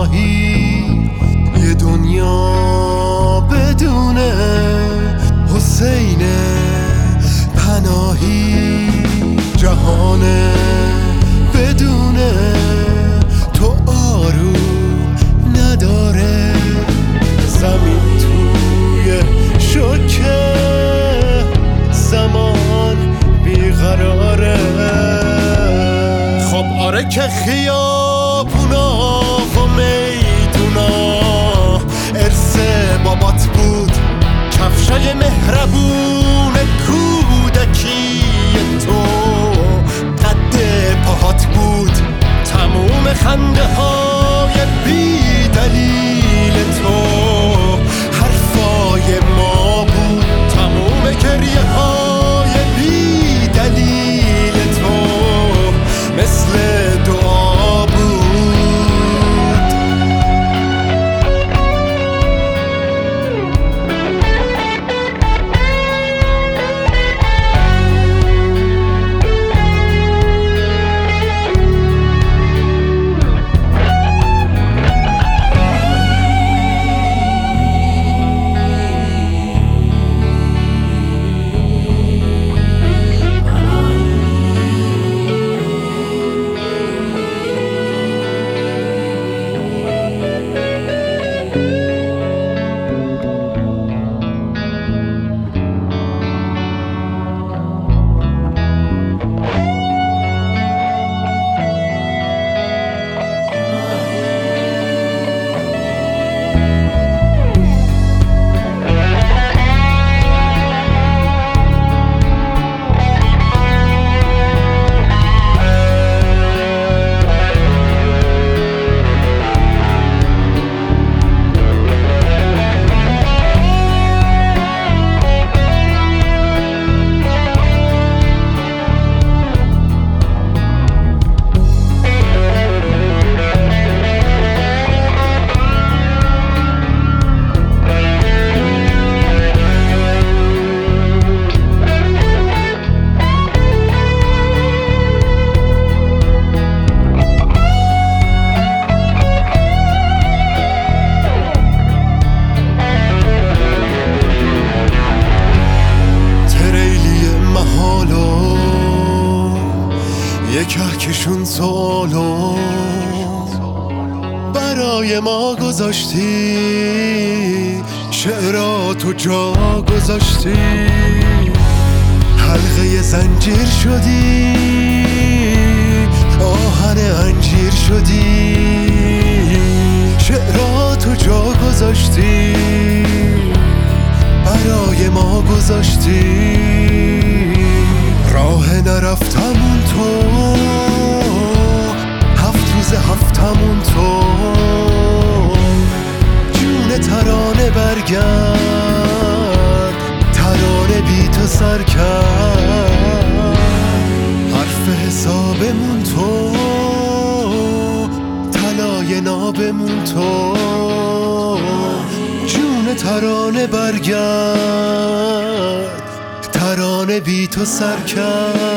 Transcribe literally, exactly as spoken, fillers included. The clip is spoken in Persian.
پناهی، یه دنیا بدون حسین پناهی، جهان بدون تو آروم نداره، زمین توی شوکه زمان بیقراره. خب آره که خیابونا و میدونا ارث بابات بود، کفشای مهربون کودکی تو قد پاهات بود، تموم خنده های بی دلیل تو حرفای ما بود، تموم گریه های بی دلیل تو مثل دعا بود. یه کهکشون سوالو برای ما گذاشتی، شعراتو جا گذاشتی، حلقه زنجیر شدی، آهن انجیر شدی، شعراتو جا گذاشتی، برای ما گذاشتی، راه نرفتمون تو، هفت روز هفتمون تو، جون ترانه برگرد، ترانه بی تو سر کرد، حرف حسابمون تو، طلای نابمون تو، جون ترانه برگرد، ترانه بی تو سر کرد.